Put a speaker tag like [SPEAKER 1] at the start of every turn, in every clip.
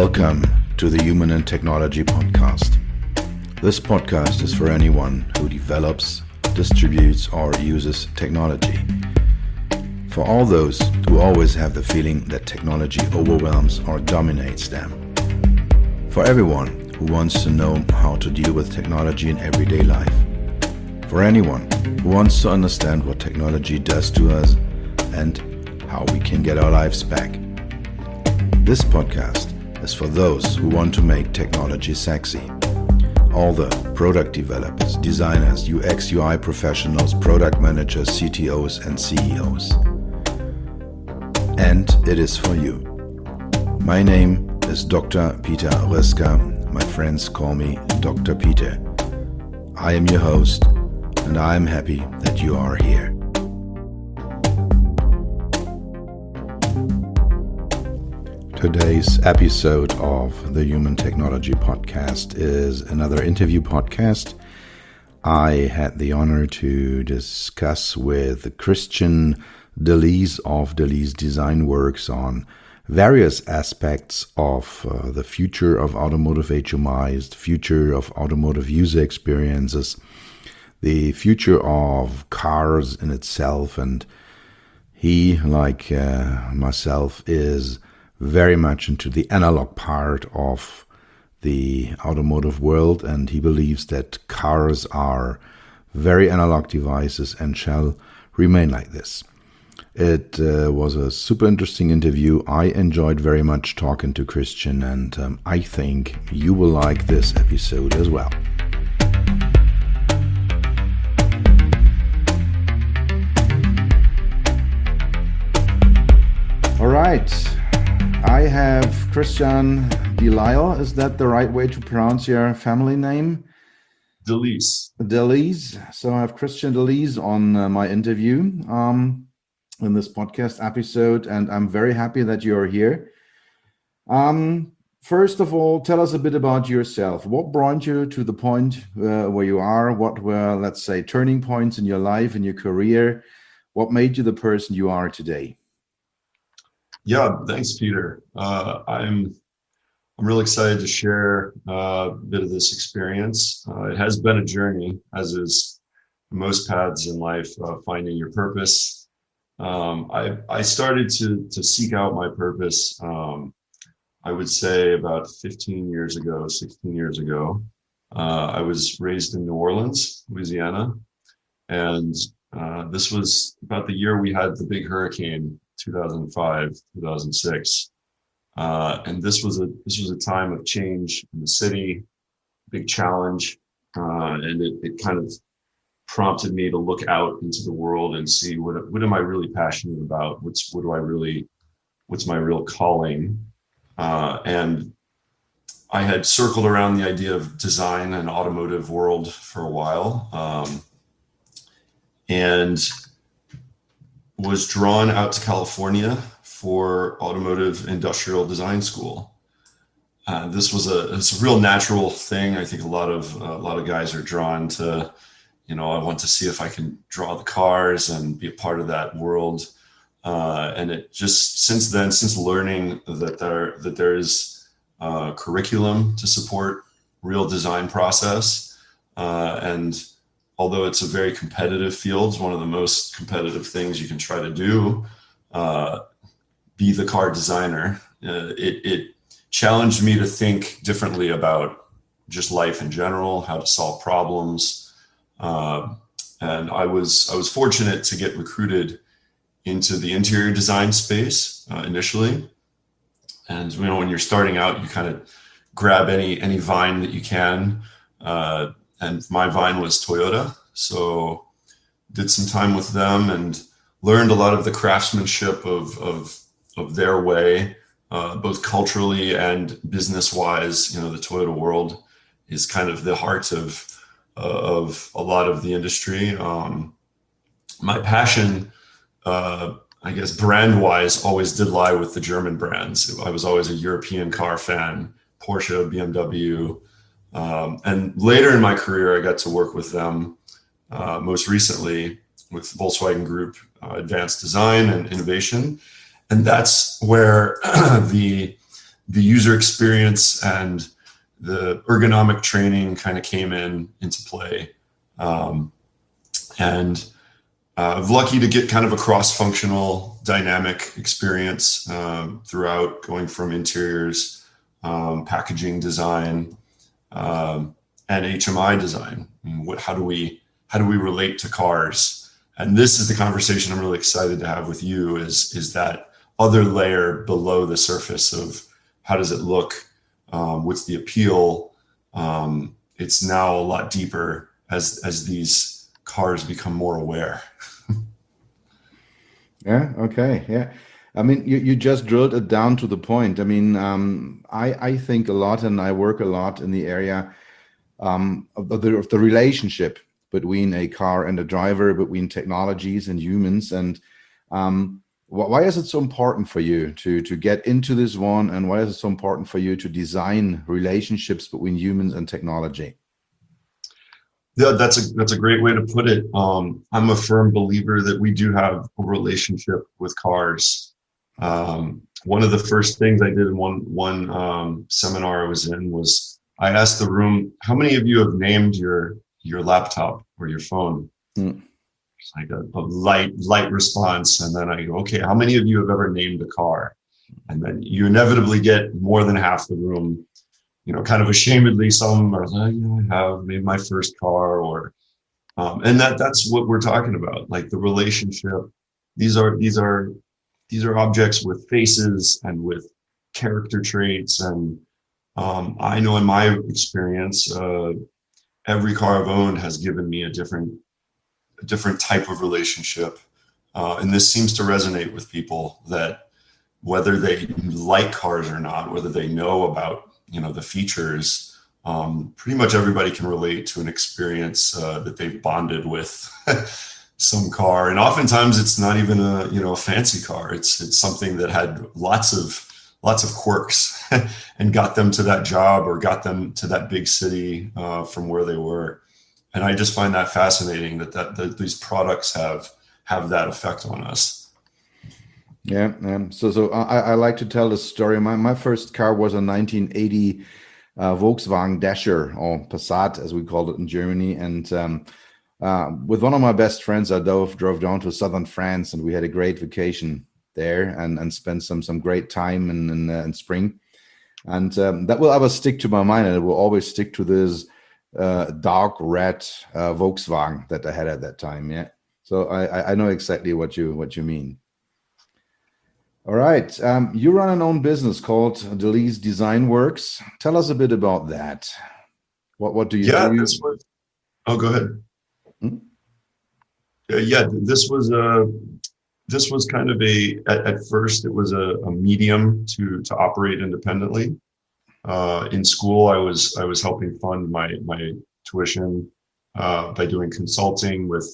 [SPEAKER 1] Welcome to the Human and Technology Podcast. This podcast is for anyone who develops, distributes, or uses technology. For all those who always have the feeling that technology overwhelms or dominates them. For everyone who wants to know how to deal with technology in everyday life. For anyone who wants to understand what technology does to us and how we can get our lives back. This podcast is for those who want to make technology sexy. All the product developers, designers, UX, UI professionals, product managers, CTOs, and CEOs. And it is for you. My name is Dr. Peter Röska. My friends call me Dr. Peter. I am your host, and I am happy that you are here. Today's episode of the Human Technology Podcast is another interview podcast. I had the honor to discuss with Christian Delise of Delise Design Works on various aspects of the future of automotive HMIs, the future of automotive user experiences, the future of cars in itself. And he, like myself, is very much into the analog part of the automotive world, and he believes that cars are very analog devices and shall remain like this. It was a super interesting interview. I enjoyed very much talking to Christian, and I think you will like this episode as well. All right. I have Christian Delisle. Is that the right way to pronounce your family name?
[SPEAKER 2] Delise.
[SPEAKER 1] Delise. So I have Christian Delise on my interview in this podcast episode, and I'm very happy that you're here. First of all, tell us a bit about yourself. What brought you to the point where you are? What were, let's say, turning points in your life, in your career? What made you the person you are today?
[SPEAKER 2] Yeah, thanks, Peter. I'm really excited to share a bit of this experience. It has been a journey, as is most paths in life, finding your purpose. I started to seek out my purpose, I would say about 16 years ago. I was raised in New Orleans, Louisiana, and this was about the year we had the big hurricane, 2005, 2006. And this was a time of change in the city, big challenge. And it kind of prompted me to look out into the world and see what am I really passionate about? What's my real calling? And I had circled around the idea of design and automotive world for a while. And was drawn out to California for automotive industrial design school. It's a real natural thing. I think a lot of guys are drawn to, I want to see if I can draw the cars and be a part of that world. And it just since learning that there is a curriculum to support real design process, and although it's a very competitive field, it's one of the most competitive things you can try to do, be the car designer. It challenged me to think differently about just life in general, how to solve problems. And I was fortunate to get recruited into the interior design space initially. And when you're starting out, you kind of grab any vine that you can. And my vine was Toyota. So did some time with them and learned a lot of the craftsmanship of their way, both culturally and business wise. The Toyota world is kind of the heart of a lot of the industry. My passion, I guess brand wise, always did lie with the German brands. I was always a European car fan, Porsche, BMW. And later in my career, I got to work with them, most recently with Volkswagen Group, Advanced Design and Innovation. And that's where the the user experience and the ergonomic training kind of came into play. And I'm lucky to get kind of a cross-functional dynamic experience throughout, going from interiors, packaging design, and HMI design. I mean, how do we relate to cars? And this is the conversation I'm really excited to have with you, is that other layer below the surface of how does it look? What's the appeal? It's now a lot deeper as these cars become more aware.
[SPEAKER 1] Yeah. Okay. Yeah. I mean, you just drilled it down to the point. I mean, I think a lot, and I work a lot in the area of the relationship between a car and a driver, between technologies and humans. And why is it so important for you to get into this one? And why is it so important for you to design relationships between humans and technology?
[SPEAKER 2] Yeah, that's a great way to put it. I'm a firm believer that we do have a relationship with cars. One of the first things I did in one seminar I was in was I asked the room, how many of you have named your laptop or your phone? It's like a light response. And then I go, okay, how many of you have ever named a car? And then you inevitably get more than half the room, kind of ashamedly, some are like, I have made my first car, or, and that's what we're talking about. Like the relationship, these are objects with faces and with character traits. And I know in my experience, every car I've owned has given me a different type of relationship. And this seems to resonate with people, that whether they like cars or not, whether they know about, the features, pretty much everybody can relate to an experience that they've bonded with some car. And oftentimes it's not even a fancy car. It's something that had lots of quirks and got them to that job or got them to that big city from where they were. And I just find that fascinating that these products have that effect on us.
[SPEAKER 1] Yeah. So I like to tell this story. My first car was a 1980 Volkswagen Dasher, or Passat, as we called it in Germany. And with one of my best friends, I drove down to southern France, and we had a great vacation there and spent some great time in spring. And that will always stick to my mind, and it will always stick to this dark red Volkswagen that I had at that time. Yeah. So I know exactly what you mean. All right. You run an own business called Delees Design Works. Tell us a bit about that. What do you do?
[SPEAKER 2] Oh, go ahead. Hmm? Yeah, this was kind of at first it was a medium to operate independently. In school, I was helping fund my tuition by doing consulting with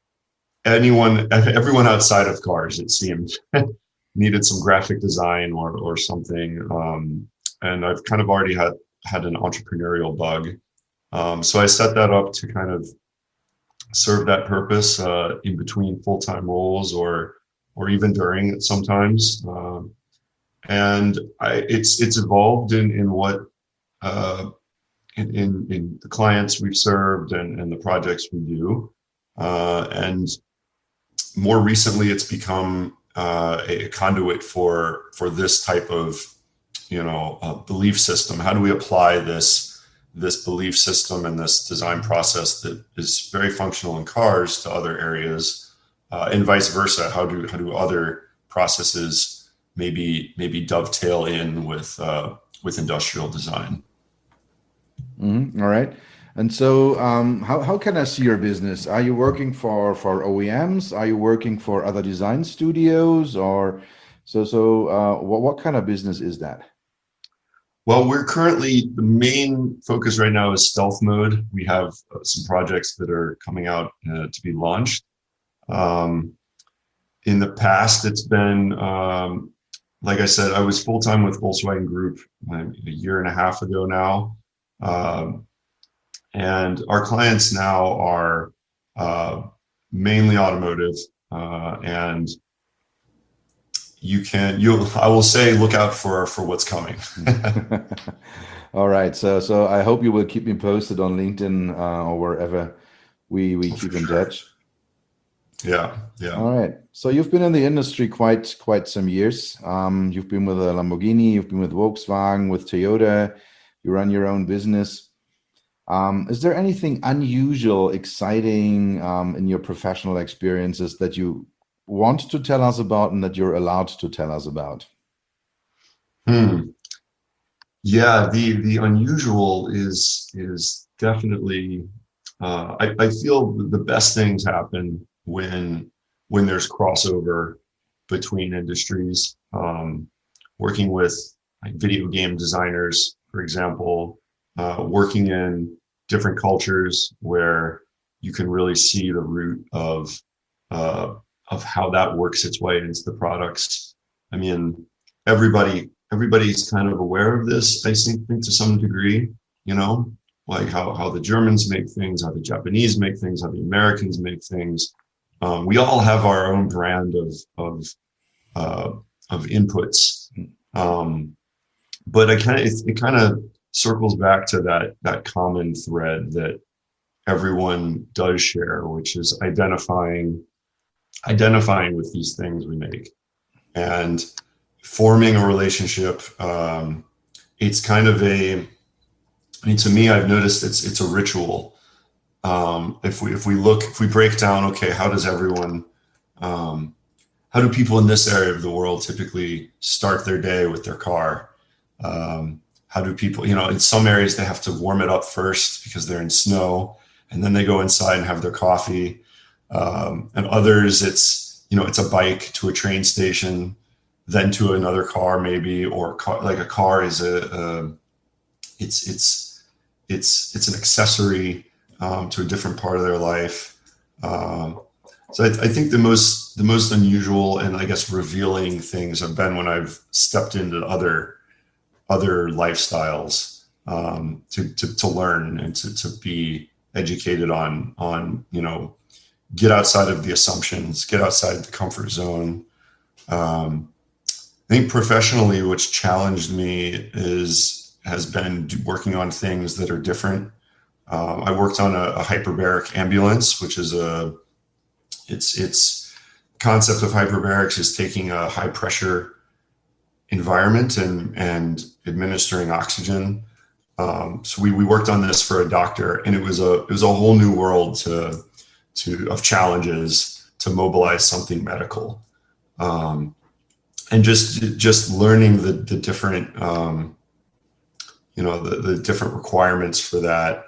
[SPEAKER 2] everyone outside of cars, it seemed. Needed some graphic design or something. And I've kind of already had an entrepreneurial bug. So I set that up to kind of serve that purpose in between full-time roles or even during it sometimes. And it's evolved in what in the clients we've served and the projects we do. And more recently, it's become a conduit for this type of belief system. How do we apply this belief system and this design process that is very functional in cars to other areas, and vice versa? How do other processes maybe dovetail in with industrial design?
[SPEAKER 1] Mm-hmm. All right. And so how can I see your business? Are you working for OEMs? Are you working for other design studios? Or what kind of business is that?
[SPEAKER 2] Well, we're currently, the main focus right now is stealth mode. We have some projects that are coming out to be launched. In the past, it's been, like I said, I was full-time with Volkswagen Group a year and a half ago now. And our clients now are mainly automotive, and I will say, look out for what's coming.
[SPEAKER 1] All right. So I hope you will keep me posted on LinkedIn or wherever we keep in
[SPEAKER 2] Sure.
[SPEAKER 1] touch.
[SPEAKER 2] Yeah. Yeah.
[SPEAKER 1] All right. So you've been in the industry quite some years. You've been with a Lamborghini, you've been with Volkswagen, with Toyota. You run your own business. Is there anything unusual, exciting in your professional experiences that you want to tell us about and that you're allowed to tell us about?
[SPEAKER 2] Yeah, the unusual is definitely. I feel the best things happen when there's crossover between industries. Working with like video game designers, for example, working in different cultures where you can really see the root uh, of how that works its way into the products. I mean, everybody's kind of aware of this, I think to some degree, you know, like how the Germans make things, how the Japanese make things, how the Americans make things. We all have our own brand uh, of inputs, but it kind of circles back to that common thread that everyone does share, which is identifying with these things we make and forming a relationship. It's kind of to me, I've noticed it's a ritual. If we break down, okay, how do people in this area of the world typically start their day with their car? How do people, in some areas they have to warm it up first because they're in snow, and then they go inside and have their coffee. And others, it's a bike to a train station, then to another car maybe, or like a car is it's an accessory to a different part of their life. So I think the most unusual and I guess revealing things have been when I've stepped into other lifestyles to learn and to be educated on get outside of the assumptions, get outside the comfort zone. I think professionally, which challenged me has been working on things that are different. I worked on a hyperbaric ambulance, which is its concept of hyperbarics is taking a high pressure environment and administering oxygen. So we worked on this for a doctor, and it was a whole new world of challenges to mobilize something medical. And just learning the different, the different requirements for that.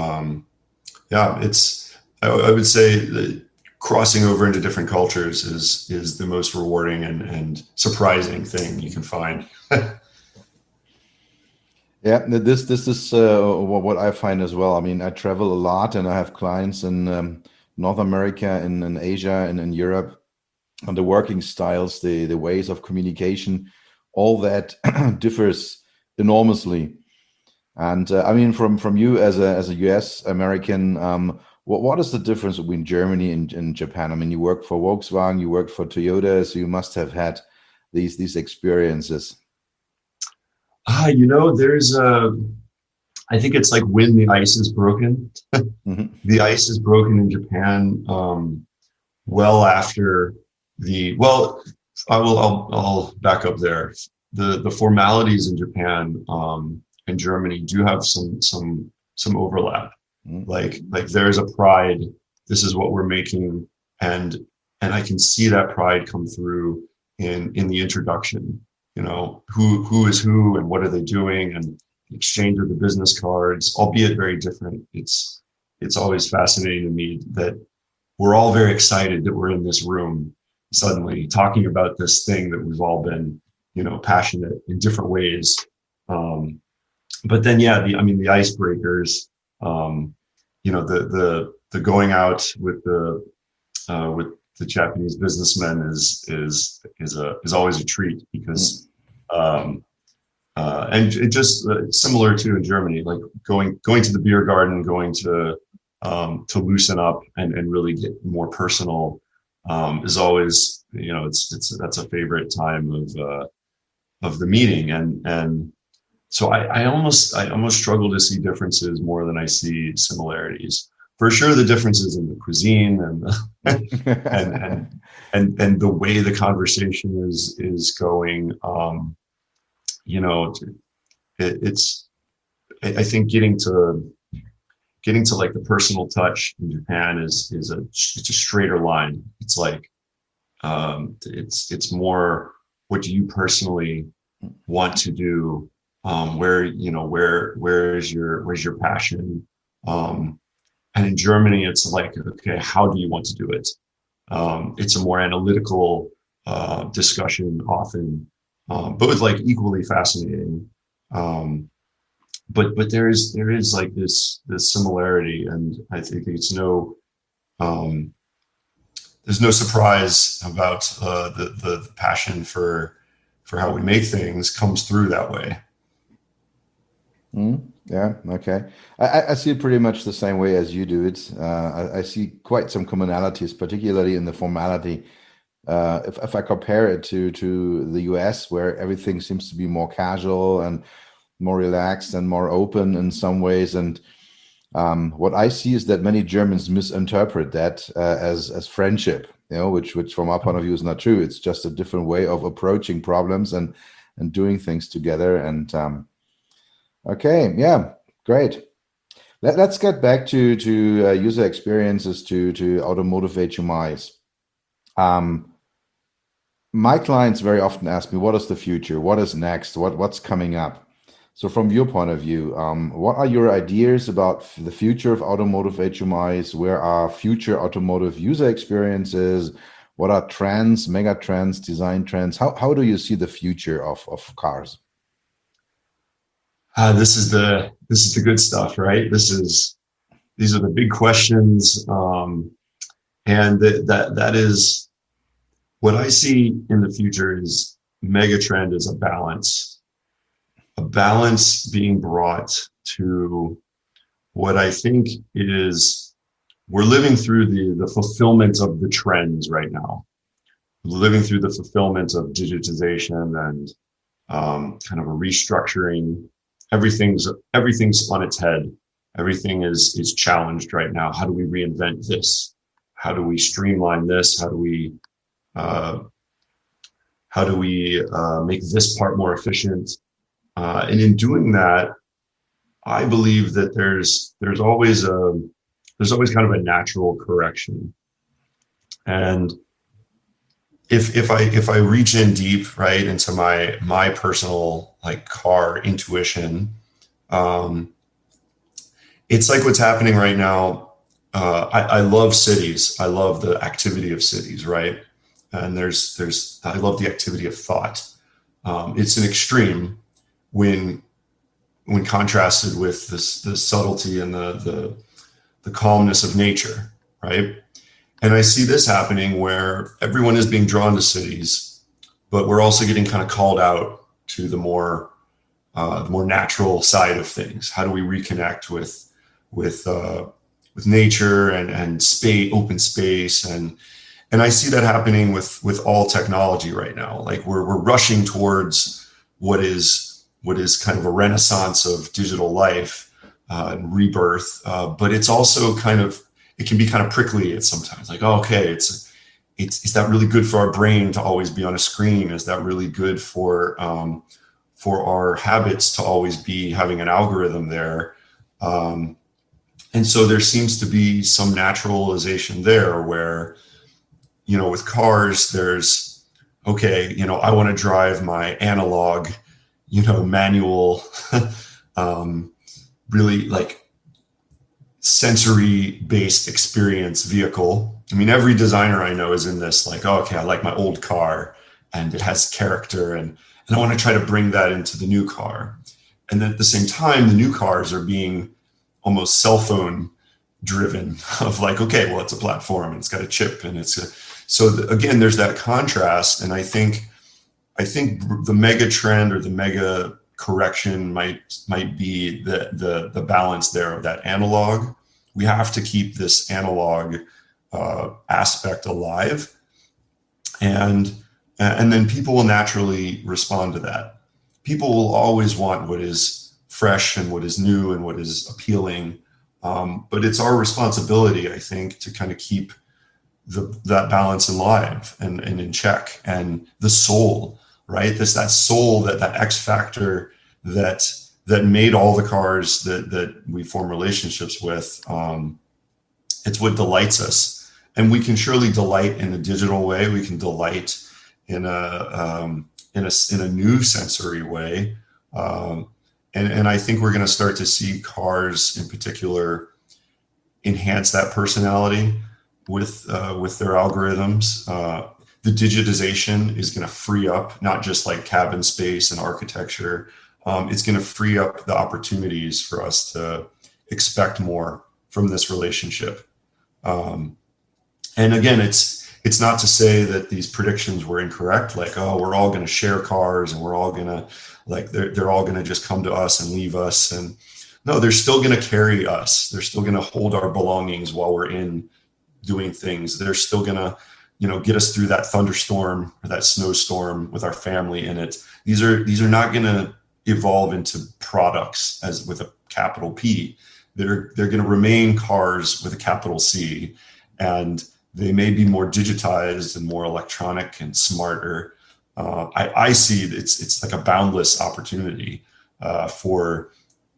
[SPEAKER 2] I would say that crossing over into different cultures is the most rewarding and surprising thing you can find.
[SPEAKER 1] Yeah, this is what I find as well. I mean, I travel a lot, and I have clients in North America and in Asia and in Europe. And the working styles, the ways of communication, all that differs enormously. And I mean, from you as a US American, what is the difference between Germany and Japan? I mean, you work for Volkswagen, you work for Toyota, so you must have had these experiences.
[SPEAKER 2] There's I think it's like when the ice is broken.
[SPEAKER 1] Mm-hmm.
[SPEAKER 2] The ice is broken in Japan well after I'll back up there. The formalities in Japan and Germany do have some overlap. Mm-hmm. Like there's a pride. This is what we're making, and I can see that pride come through in the introduction. Who is who and what are they doing, and exchange of the business cards, albeit very different. It's always fascinating to me that we're all very excited that we're in this room suddenly talking about this thing that we've all been, passionate in different ways. But then, the icebreakers, the going out with the Japanese businessmen is always a treat because, and it just similar to in Germany, like going to the beer garden, going to loosen up and really get more personal. is always, that's a favorite time of the meeting. And so I almost struggle to see differences more than I see similarities. For sure, the differences in the cuisine and and the way the conversation is going. It's I think getting to like the personal touch in Japan it's a straighter line. It's like it's more, what do you personally want to do? Where's your passion? And in Germany, it's like, okay, how do you want to do it? It's a more analytical discussion often, but like equally fascinating. But there is like this similarity, and I think there's no surprise about the passion for how we make things comes through that way.
[SPEAKER 1] Yeah. Okay. I see it pretty much the same way as you do it. I see quite some commonalities, particularly in the formality. If I compare it to the US, where everything seems to be more casual and more relaxed and more open in some ways, and what I see is that many Germans misinterpret that as friendship, which from our point of view is not true. It's just a different way of approaching problems and doing things together. And okay, yeah, great. Let's get back to user experiences, to automotive HMIs. My clients very often ask me, what is the future? What is next? What's coming up? So from your point of view, what are your ideas about the future of automotive HMIs? Where are future automotive user experiences? What are trends, mega trends, design trends? How do you see the future of cars?
[SPEAKER 2] This is the good stuff, right? These are the big questions, and that is what I see in the future. Is megatrend is a balance being brought to what I think is, we're living through the fulfillment of the trends right now. We're living through the fulfillment of digitization and kind of a restructuring. Everything's on its head. Everything is challenged right now. How do we reinvent this? How do we streamline this? How do we make this part more efficient? And in doing that, I believe that there's always kind of a natural correction. And if I reach in deep, right, into my personal like car intuition, it's like what's happening right now. I love cities. I love the activity of cities, right? And I love the activity of thought. It's an extreme when contrasted with the subtlety and the calmness of nature, right? And I see this happening where everyone is being drawn to cities, but we're also getting kind of called out to the more natural side of things. How do we reconnect with nature and space, open space, and I see that happening with all technology right now. Like we're rushing towards what is kind of a renaissance of digital life and rebirth, but it's also it can be kind of prickly at sometimes. Like, oh, okay, is that really good for our brain to always be on a screen? Is that really good for our habits to always be having an algorithm there? And so there seems to be some naturalization there where, with cars, there's, okay, I want to drive my analog, manual, really like sensory-based experience vehicle. I mean, every designer I know is in this, like, oh, okay, I like my old car and it has character, and I want to try to bring that into the new car. And then at the same time, the new cars are being almost cell phone driven, of like, okay, well, it's a platform and it's got a chip and again, there's that contrast. And I think the mega trend or the mega correction might be the balance there of that analog. We have to keep this analog aspect alive, and then people will naturally respond to that. People will always want what is fresh and what is new and what is appealing, but it's our responsibility, I think, to kind of keep that balance alive and in check, and the soul, right? That soul, that X factor that made all the cars that we form relationships with. It's what delights us, and we can surely delight in a digital way. We can delight in a new sensory way, and I think we're going to start to see cars in particular enhance that personality with their algorithms. The digitization is going to free up not just like cabin space and architecture. It's going to free up the opportunities for us to expect more from this relationship. And again, it's not to say that these predictions were incorrect. Like, oh, we're all going to share cars and we're all going to they're all going to just come to us and leave us. And no, they're still going to carry us. They're still going to hold our belongings while we're in doing things. They're still going to, get us through that thunderstorm or that snowstorm with our family in it. These are not going to evolve into products as with a capital P. They're going to remain cars with a capital C, and they may be more digitized and more electronic and smarter. I see it's like a boundless opportunity for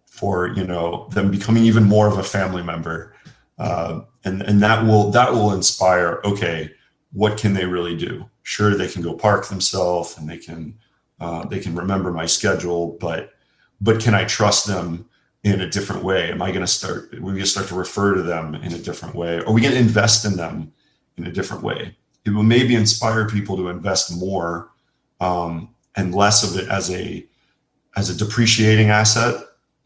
[SPEAKER 2] them becoming even more of a family member, and that will inspire. Okay, what can they really do? Sure, they can go park themselves and they can remember my schedule, but can I trust them in a different way? We're going to start to refer to them in a different way? Are we going to invest in them in a different way? It will maybe inspire people to invest more, and less of it as a depreciating asset.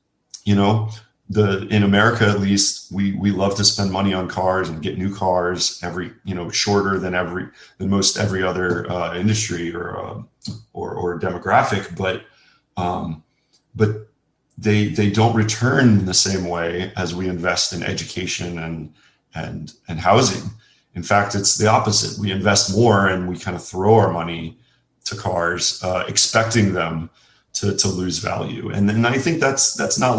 [SPEAKER 2] In America, at least, we love to spend money on cars and get new cars shorter than most every other industry or demographic, but they don't return in the same way as we invest in education and housing. In fact, it's the opposite. We invest more and we kind of throw our money to cars, expecting them to lose value. And then I think that's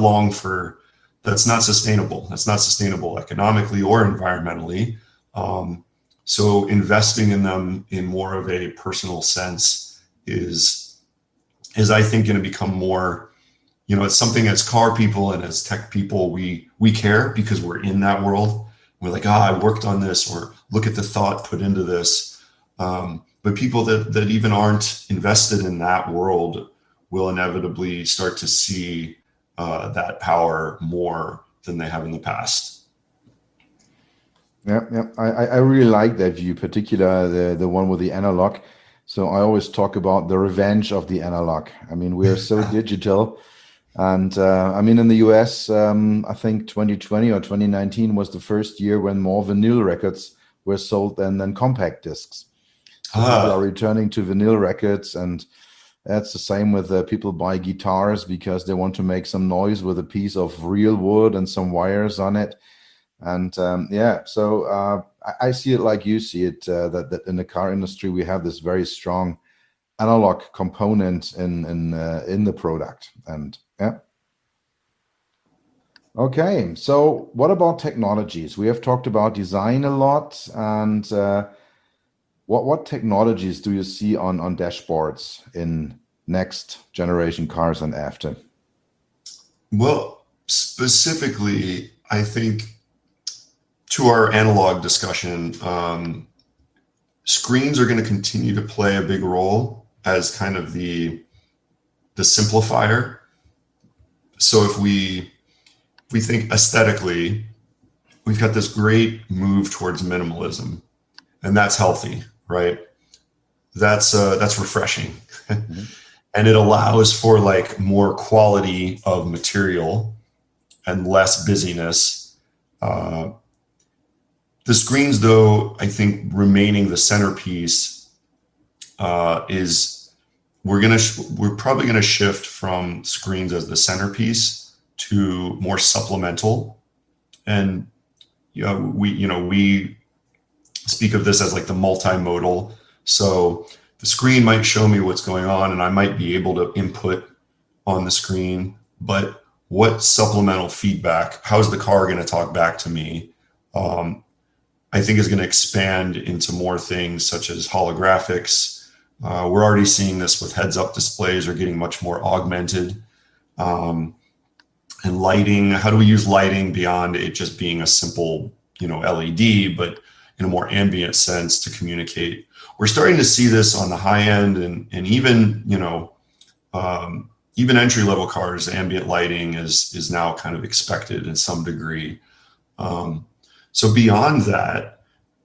[SPEAKER 2] not sustainable. That's not sustainable economically or environmentally. So investing in them in more of a personal sense is I think going to become more, it's something as car people and as tech people, we care because we're in that world. We're like, I worked on this, or look at the thought put into this. But people that even aren't invested in that world will inevitably start to see that power more than they have in the past.
[SPEAKER 1] Yeah. I really like that view, particular the one with the analog. So I always talk about the revenge of the analog. I mean, we're so digital, and in the US, I think 2020 or 2019 was the first year when more vinyl records were sold than compact discs. So people are returning to vinyl records, and that's the same with people buy guitars because they want to make some noise with a piece of real wood and some wires on it. And so I see it like you see it, that in the car industry, we have this very strong analog component in the product. And yeah. Okay, so what about technologies? We have talked about design a lot, and what technologies do you see on dashboards in next generation cars and after?
[SPEAKER 2] Well, specifically, I think to our analog discussion, screens are going to continue to play a big role as kind of the simplifier. So if we think aesthetically, we've got this great move towards minimalism, and that's healthy, right? That's refreshing. Mm-hmm. And it allows for like more quality of material and less busyness. The screens, though, I think remaining the centerpiece, is we're probably gonna shift from screens as the centerpiece to more supplemental. And we speak of this as like the multimodal So the screen might show me what's going on, and I might be able to input on the screen, but what supplemental feedback, how's the car going to talk back to me? I think is going to expand into more things such as holographics. We're already seeing this with heads-up displays are getting much more augmented. And lighting, how do we use lighting beyond it just being a simple, LED, but in a more ambient sense to communicate? We're starting to see this on the high end, and even, even entry-level cars, ambient lighting is now kind of expected in some degree. So beyond that,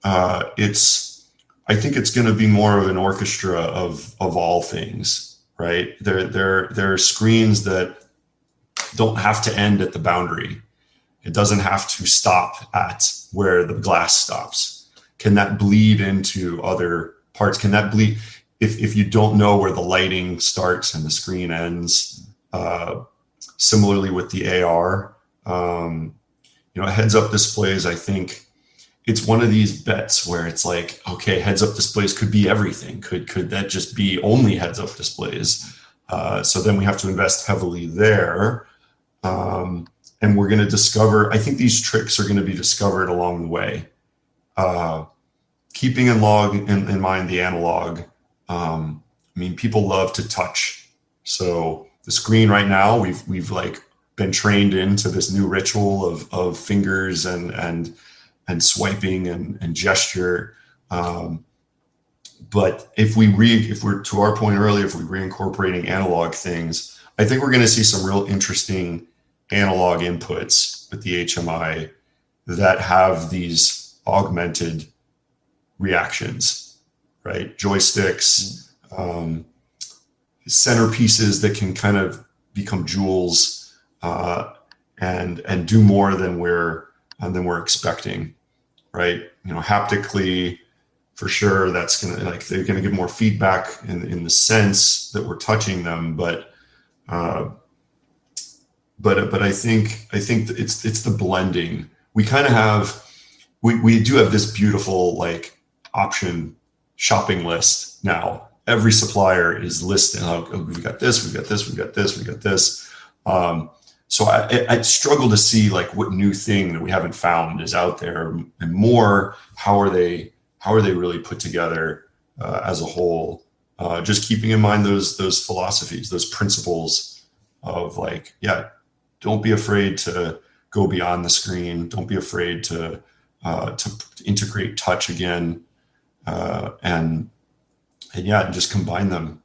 [SPEAKER 2] I think it's going to be more of an orchestra of all things, right? There are screens that don't have to end at the boundary. It doesn't have to stop at where the glass stops. Can that bleed into other parts? Can that bleed if you don't know where the lighting starts and the screen ends? Similarly with the AR, heads-up displays, I think it's one of these bets where it's like, okay, heads-up displays could be everything. Could that just be only heads-up displays? So then we have to invest heavily there. And we're going to discover, I think these tricks are going to be discovered along the way. Keeping in mind the analog. People love to touch. So the screen right now, we've like been trained into this new ritual of fingers and swiping and gesture. But if we're to our point earlier, if we're reincorporating analog things, I think we're going to see some real interesting analog inputs with the HMI that have these augmented reactions, right? Joysticks, centerpieces that can kind of become jewels and do more than we're expecting, right? Haptically, for sure, that's they're gonna give more feedback in the sense that we're touching them, but I think it's the blending. We kind of have we do have this beautiful option shopping list now. Every supplier is listing, we've got this, we've got this, we've got this, we've got this. So I struggle to see what new thing that we haven't found is out there, and more, how are they really put together as a whole? Just keeping in mind those philosophies, those principles of don't be afraid to go beyond the screen. Don't be afraid to integrate touch again, and just combine them.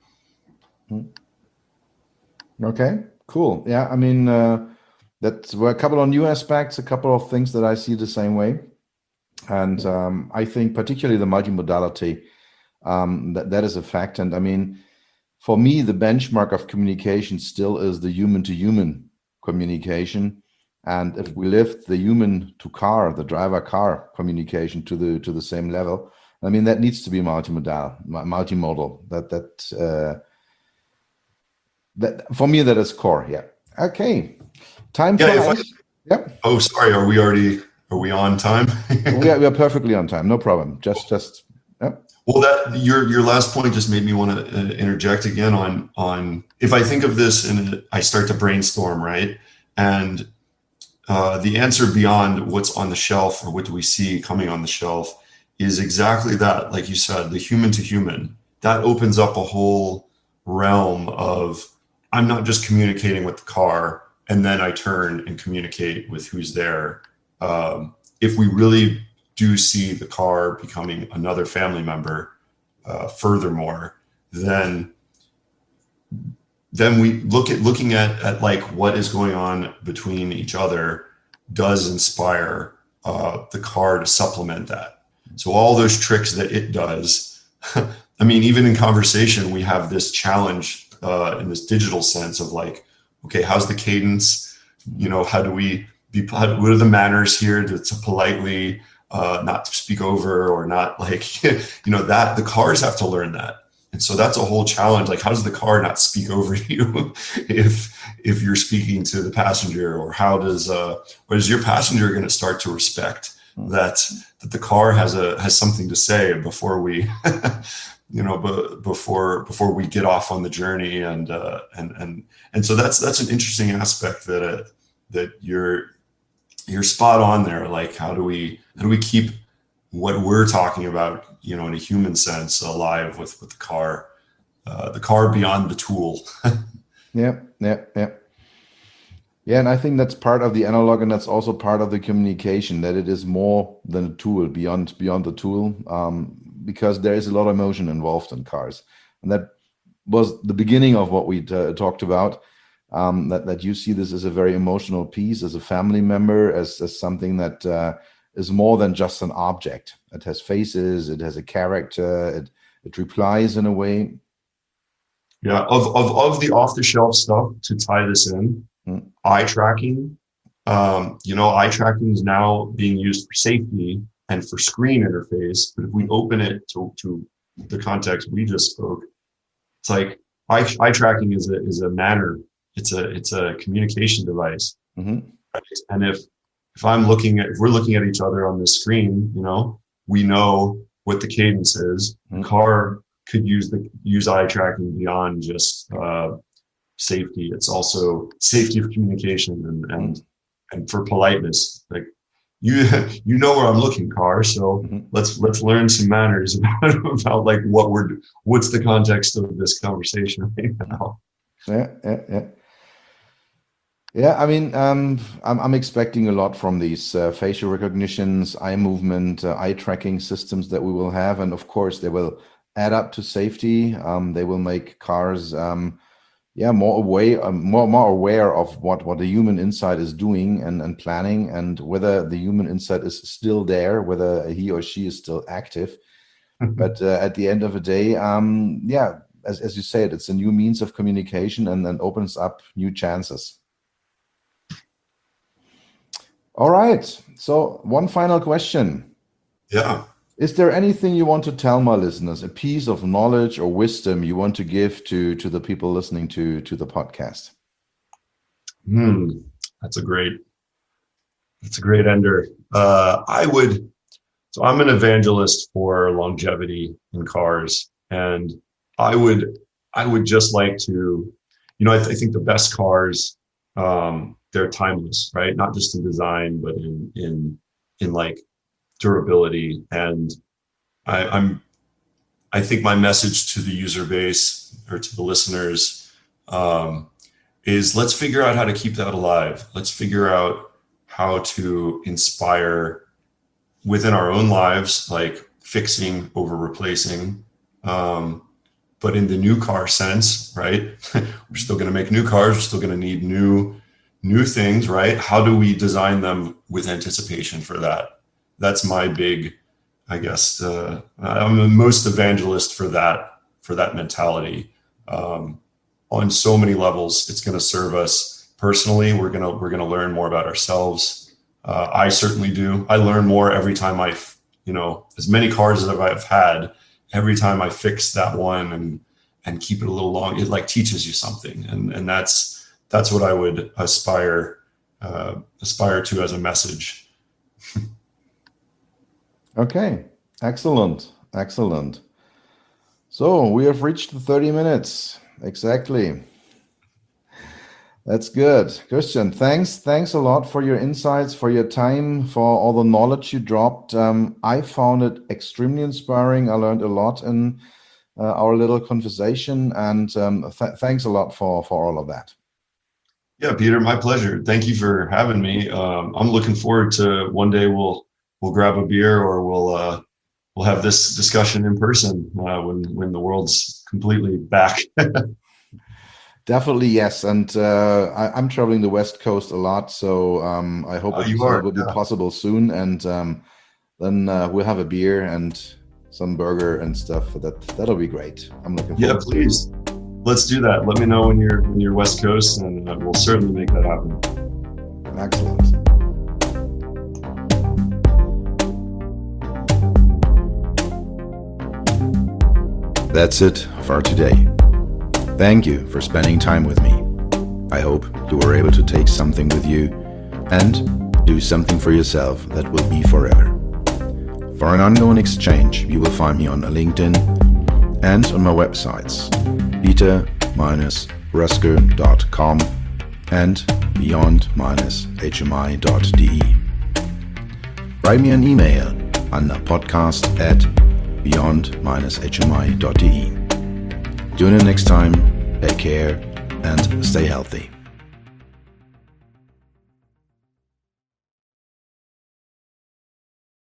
[SPEAKER 1] Okay, cool. Yeah, that were a couple of new aspects, a couple of things that I see the same way. And I think particularly the multimodality, that is a fact. And for me, the benchmark of communication still is the human-to-human communication. And if we lift the human to car, the driver-car communication to the same level, that needs to be multimodal. That for me, that is core. Yeah. Okay. Time flies. Yep.
[SPEAKER 2] Oh, sorry. Are we on time?
[SPEAKER 1] we are perfectly on time. No problem. Just. Yep.
[SPEAKER 2] Well, that your last point just made me want to interject again on if I think of this and I start to brainstorm, right? And the answer beyond what's on the shelf or what do we see coming on the shelf is exactly that. Like you said, the human to human, that opens up a whole realm of, I'm not just communicating with the car and then I turn and communicate with who's there. If we really do see the car becoming another family member, furthermore, then we looking at what is going on between each other does inspire the car to supplement that. So all those tricks that it does, even in conversation, we have this challenge in this digital sense of okay, how's the cadence? How do we what are the manners here to politely not to speak over or not that the cars have to learn that. And so that's a whole challenge. How does the car not speak over you if you're speaking to the passenger, or what is your passenger going to start to respect that the car has something to say before we before we get off on the journey, and so that's an interesting aspect that you're spot on there. Like, how do we keep what we're talking about, in a human sense, alive with the car beyond the tool.
[SPEAKER 1] Yeah. And I think that's part of the analog, and that's also part of the communication, that it is more than a tool, beyond the tool, because there is a lot of emotion involved in cars, and that was the beginning of what we talked about. That you see this as a very emotional piece, as a family member, as something that is more than just an object. It has faces, it has a character, it replies in a way.
[SPEAKER 2] Yeah, of the off-the-shelf stuff, to tie this in, eye tracking. Eye tracking is now being used for safety and for screen interface. But if we open it to the context we just spoke, it's like eye tracking is a manner. It's a communication device.
[SPEAKER 1] Mm-hmm.
[SPEAKER 2] Right? And if we're looking at each other on this screen, we know what the cadence is.
[SPEAKER 1] Mm-hmm.
[SPEAKER 2] The car could use eye tracking beyond just safety. It's also safety of communication and for politeness. Like, you know where I'm looking, car. So let's learn some manners about like what's the context of this conversation right now.
[SPEAKER 1] Yeah. I mean, I'm expecting a lot from these facial recognitions, eye movement, eye tracking systems that we will have, and of course they will add up to safety. They will make cars, more aware of what the human inside is doing and planning, and whether the human inside is still there, whether he or she is still active. But at the end of the day, as you said, it's a new means of communication, and then opens up new chances. All right. So one final question.
[SPEAKER 2] Yeah.
[SPEAKER 1] Is there anything you want to tell my listeners, a piece of knowledge or wisdom you want to give to the people listening to the podcast?
[SPEAKER 2] That's a great ender. So I'm an evangelist for longevity in cars, and I would just like to, I think the best cars, they're timeless, right? Not just in design, but in like durability. And I think my message to the user base, or to the listeners, is let's figure out how to keep that alive. Let's figure out how to inspire within our own lives, like fixing over replacing, but in the new car sense, right? We're still going to make new cars. We're still going to need new things, right? How do we design them with anticipation for that? That's my big, I guess, I'm the most evangelist for that mentality. On so many levels, it's going to serve us personally. We're going to learn more about ourselves. I certainly do. I learn more every time as many cars as I've had, every time I fix that one and keep it a little long, it like teaches you something. And that's what I would aspire to as a message.
[SPEAKER 1] Okay. Excellent. So we have reached the 30 minutes. Exactly. That's good. Christian, thanks a lot for your insights, for your time, for all the knowledge you dropped. I found it extremely inspiring. I learned a lot in our little conversation, and thanks a lot for all of that.
[SPEAKER 2] Yeah, Peter, my pleasure. Thank you for having me. I'm looking forward to one day we'll grab a beer, or we'll have this discussion in person when the world's completely back.
[SPEAKER 1] Definitely, yes. And I'm traveling the West Coast a lot, so I hope it will be possible soon. And then we'll have a beer and some burger and stuff. That'll be great. I'm looking forward.
[SPEAKER 2] Yeah, please. Let's do that. Let me know when you're West Coast, and we'll certainly make that happen.
[SPEAKER 1] Excellent. That's it for today. Thank you for spending time with me. I hope you were able to take something with you and do something for yourself that will be forever. For an ongoing exchange, you will find me on LinkedIn and on my websites peter-rusker.com and beyond-hmi.de. Write me an email on podcast@beyond-hmi.de. Tune in next time, take care, and stay healthy.